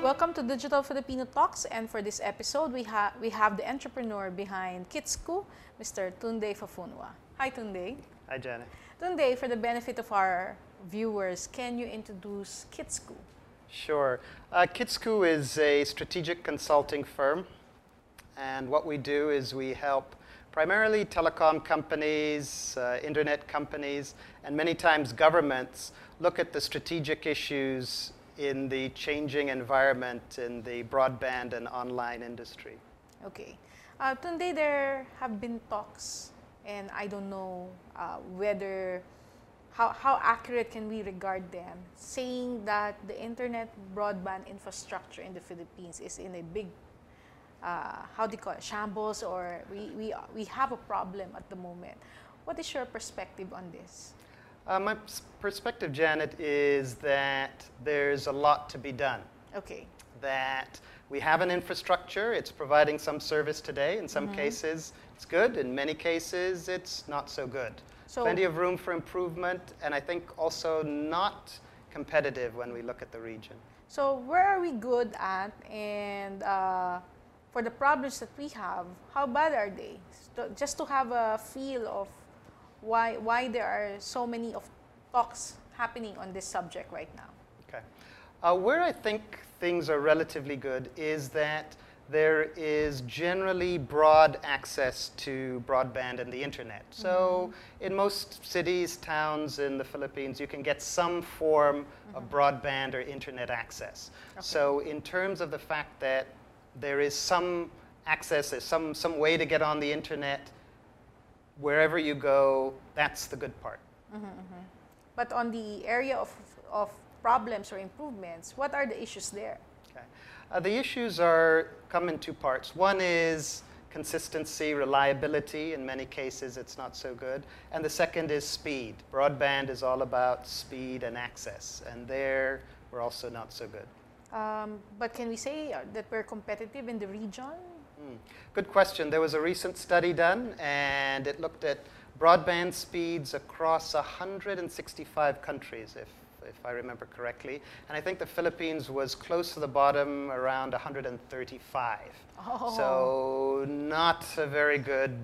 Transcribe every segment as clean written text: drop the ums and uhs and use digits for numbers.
Welcome to Digital Filipino Talks, and for this episode, we have the entrepreneur behind Kitsku, Mr. Tunde Fafunwa. Hi, Tunde. Hi, Janet. Tunde, for the benefit of our viewers, can you introduce Kitsku? Sure. Kitsku is a strategic consulting firm, and what we do is we help primarily telecom companies, internet companies, and many times governments look at the strategic issues in the changing environment in the broadband and online industry. Okay. Tunde, there have been talks, and I don't know whether how accurate can we regard them, saying that the internet broadband infrastructure in the Philippines is in a big, how do you call it, shambles, or we have a problem at the moment. What is your perspective on this? My perspective, Janet, is that there's a lot to be done. Okay. That we have an infrastructure, it's providing some service today. In some cases, it's good. In many cases, it's not so good. So, plenty of room for improvement, and I think also not competitive when we look at the region. So where are we good at, and for the problems that we have, how bad are they? Just to have a feel of why there are so many of talks happening on this subject right now. Okay. Where I think things are relatively good is that there is generally broad access to broadband and the internet. So in most cities, towns in the Philippines, you can get some form of broadband or internet access. Okay. So in terms of the fact that there is some access, there's some way to get on the internet, wherever you go, that's the good part. But on the area of problems or improvements, what are the issues there? Okay. The issues come in two parts. One is consistency, reliability. In many cases, it's not so good. And the second is speed. Broadband is all about speed and access. And there, we're also not so good. But can we say that we're competitive in the region? Good question. There was a recent study done, and it looked at broadband speeds across 165 countries, if I remember correctly. And I think the Philippines was close to the bottom, around 135. Oh. So not a very good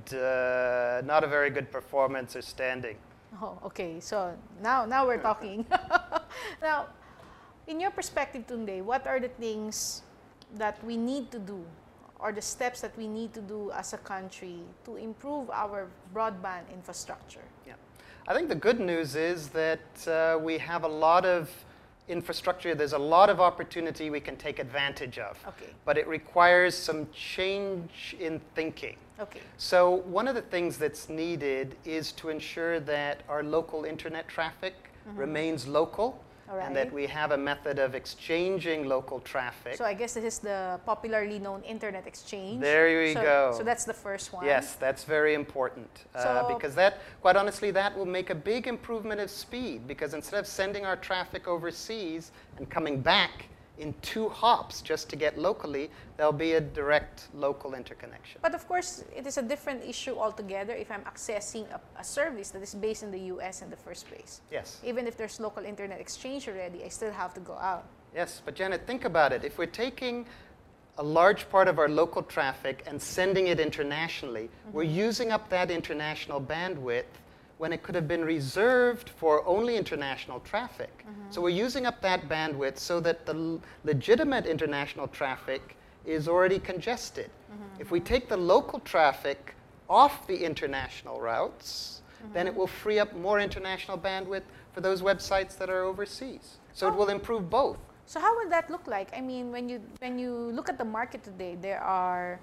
performance or standing. Oh, okay. So now we're talking. Now, in your perspective, Tunde, what are the things that we need to do, or the steps that we need to do as a country to improve our broadband infrastructure? Yeah. I think the good news is that we have a lot of infrastructure. There's a lot of opportunity we can take advantage of. Okay. But it requires some change in thinking. Okay. So one of the things that's needed is to ensure that our local internet traffic remains local. All right. And that we have a method of exchanging local traffic. So I guess this is the popularly known internet exchange. There you go. So that's the first one. Yes, that's very important. Because that, quite honestly, that will make a big improvement of speed. Because instead of sending our traffic overseas and coming back in 2 hops just to get locally, there'll be a direct local interconnection. But of course, it is a different issue altogether if I'm accessing a service that is based in the US in the first place. Yes. Even if there's local internet exchange already, I still have to go out. Yes, but Janet, think about it. If we're taking a large part of our local traffic and sending it internationally, we're using up that international bandwidth when it could have been reserved for only international traffic. So we're using up that bandwidth so that the legitimate international traffic is already congested. If we take the local traffic off the international routes, then it will free up more international bandwidth for those websites that are overseas. So it will improve both. So how would that look like? I mean, when you look at the market today, there are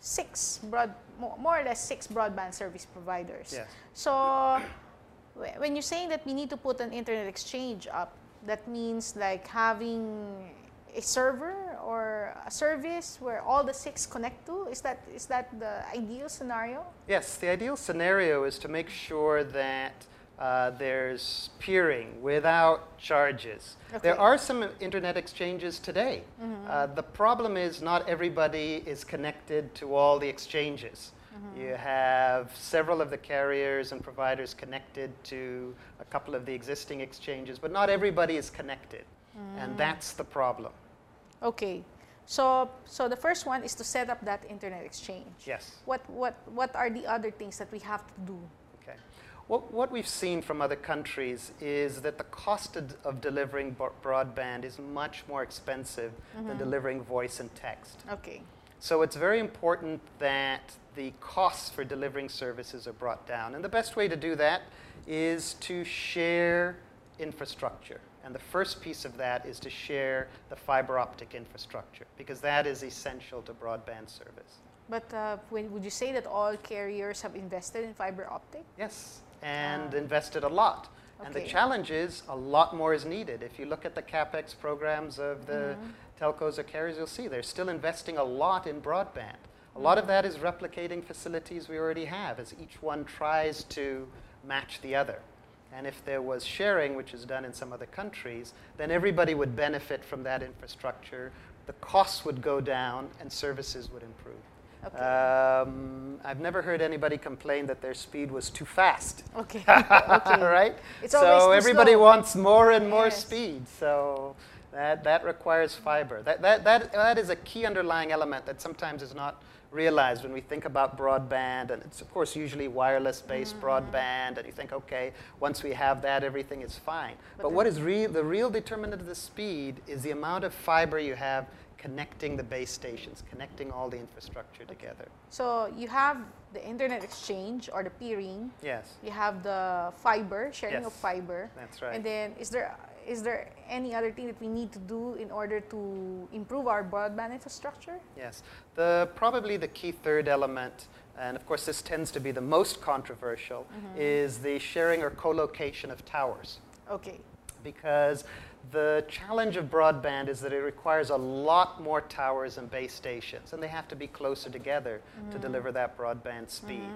more or less six broadband service providers. Yes. So when you're saying that we need to put an internet exchange up, that means like having a server or a service where all the 6 connect to? Is that the ideal scenario? Yes, the ideal scenario is to make sure that there's peering without charges. Okay. There are some internet exchanges today. The problem is not everybody is connected to all the exchanges. You have several of the carriers and providers connected to a couple of the existing exchanges, but not everybody is connected. And that's the problem. Okay. So the first one is to set up that internet exchange. Yes. What are the other things that we have to do? Okay. What we've seen from other countries is that the cost of delivering broadband is much more expensive than delivering voice and text. Okay. So it's very important that the costs for delivering services are brought down. And the best way to do that is to share infrastructure. And the first piece of that is to share the fiber optic infrastructure, because that is essential to broadband service. But would you say that all carriers have invested in fiber optic? Yes, and invested a lot. Okay. And the challenge is a lot more is needed. If you look at the CapEx programs of the telcos or carriers, you'll see they're still investing a lot in broadband. A lot of that is replicating facilities we already have as each one tries to match the other. And if there was sharing, which is done in some other countries, then everybody would benefit from that infrastructure. The costs would go down and services would improve. Okay. I've never heard anybody complain that their speed was too fast. Okay. Okay. Right? It's always so too everybody slow. wants more and more Yes. speed. So that requires fiber. That is a key underlying element that sometimes is not realized when we think about broadband. And it's, of course, usually wireless-based broadband. And you think, OK, once we have that, everything is fine. But what is the real determinant of the speed is the amount of fiber you have connecting the base stations, connecting all the infrastructure together. So you have the internet exchange or the peering. Yes, You have the fiber, sharing Yes. of fiber. that's right. And then is there any other thing that we need to do in order to improve our broadband infrastructure? Yes. Probably the key third element, and of course this tends to be the most controversial, is the sharing or co-location of towers. Okay. Because the challenge of broadband is that it requires a lot more towers and base stations, and they have to be closer together to deliver that broadband speed.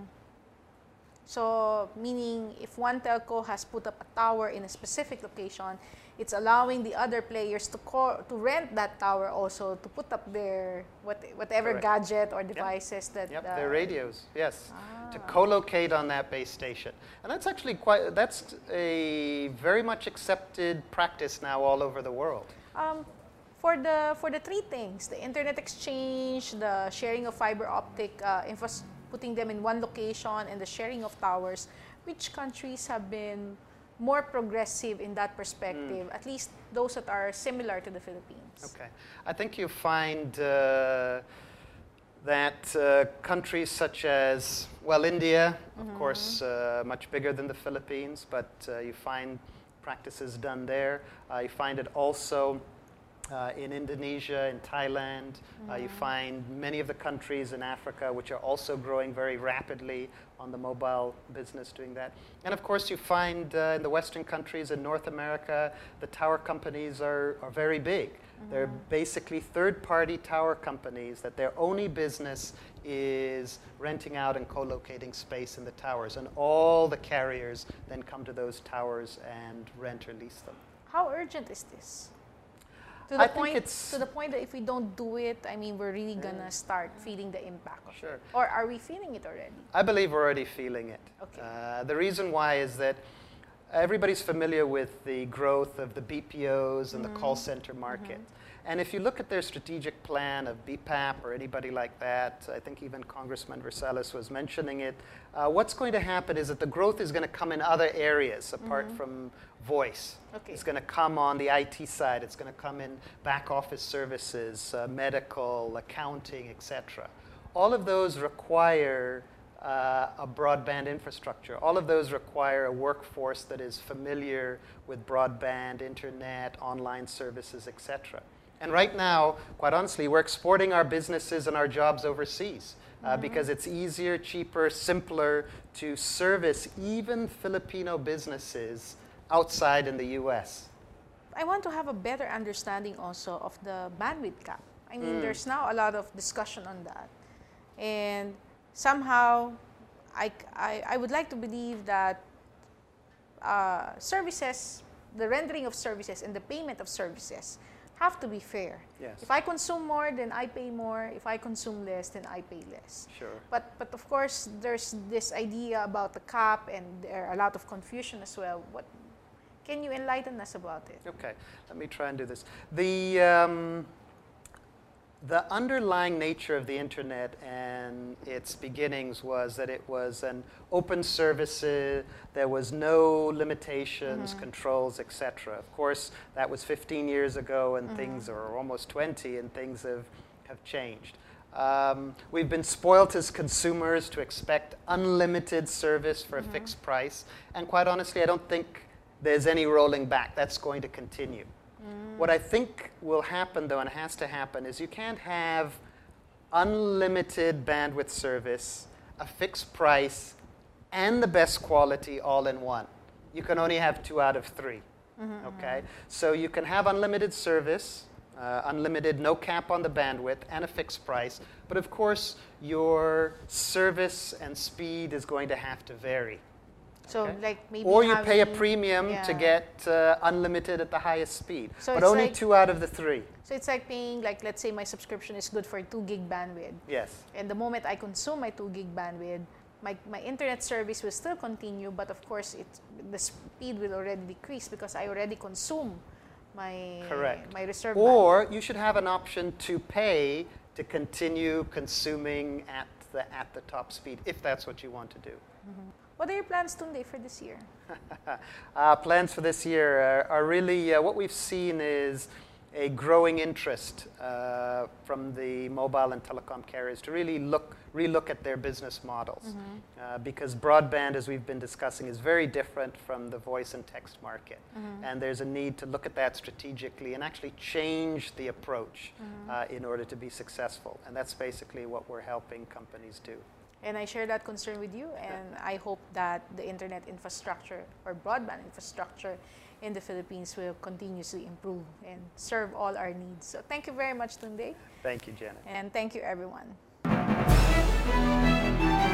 So meaning if one telco has put up a tower in a specific location, it's allowing the other players to rent that tower also to put up their whatever Correct. gadget or devices that. Yep, their radios, yes, to Ah. co-locate on that base station. And that's actually that's a very much accepted practice now all over the world. For the three things, the internet exchange, the sharing of fiber optic putting them in one location, and the sharing of towers, which countries have been more progressive in that perspective, at least those that are similar to the Philippines? Okay. I think you find that countries such as, well, India, of course, much bigger than the Philippines, but you find practices done there. You find it also in Indonesia, in Thailand. You find many of the countries in Africa which are also growing very rapidly on the mobile business doing that. And of course you find in the Western countries in North America, the tower companies are very big. They're basically third-party tower companies that their only business is renting out and co-locating space in the towers. And all the carriers then come to those towers and rent or lease them. How urgent is this? To I the think point, it's- to the point that if we don't do it, I mean, we're really gonna start feeling the impact of Sure. it. Or are we feeling it already? I believe we're already feeling it. Okay. The reason why is that everybody's familiar with the growth of the BPOs and the call center market. And if you look at their strategic plan of BPAP or anybody like that, I think even Congressman Versailles was mentioning it, what's going to happen is that the growth is going to come in other areas apart from voice. Okay. It's going to come on the IT side. It's going to come in back office services, medical, accounting, etc. All of those require a broadband infrastructure. All of those require a workforce that is familiar with broadband, internet, online services, etc. And right now, quite honestly, we're exporting our businesses and our jobs overseas because it's easier, cheaper, simpler to service even Filipino businesses outside in the US. I want to have a better understanding also of the bandwidth cap. I mean, there's now a lot of discussion on that. And somehow, I would like to believe that services, the rendering of services and the payment of services have to be fair. Yes. If I consume more, then I pay more. If I consume less, then I pay less. Sure. But of course, there's this idea about the cap, and there are a lot of confusion as well. Can you enlighten us about it? Okay, let me try and do this. The underlying nature of the internet and its beginnings was that it was an open service. There was no limitations, controls, etc. Of course, that was 15 years ago, and things are almost 20, and things have changed. We've been spoilt as consumers to expect unlimited service for a fixed price. And quite honestly, I don't think there's any rolling back. That's going to continue. What I think will happen, though, and has to happen, is you can't have unlimited bandwidth service, a fixed price, and the best quality all in one. You can only have 2 out of 3. Okay? So you can have unlimited service, unlimited, no cap on the bandwidth, and a fixed price. But of course, your service and speed is going to have to vary. So Okay. like maybe Or you pay a having- premium to yeah. get unlimited at the highest speed. So but it's only like- 2 out of the 3. So it's like paying, like, let's say my subscription is good for 2 gig bandwidth. Yes. And the moment I consume my 2 gig bandwidth, my internet service will still continue, but of course the speed will already decrease because I already consume my Correct. my reserve Or you should have an option to pay to continue consuming at the top speed, if that's what you want to do. bandwidth. What are your plans, Tunde, for this year? Plans for this year are really, what we've seen is a growing interest from the mobile and telecom carriers to really relook at their business models. Because broadband, as we've been discussing, is very different from the voice and text market. And there's a need to look at that strategically and actually change the approach in order to be successful. And that's basically what we're helping companies do. And I share that concern with you, and I hope that the internet infrastructure or broadband infrastructure in the Philippines will continuously improve and serve all our needs. So thank you very much, Tunde, Thank you, Janet. and thank you, everyone.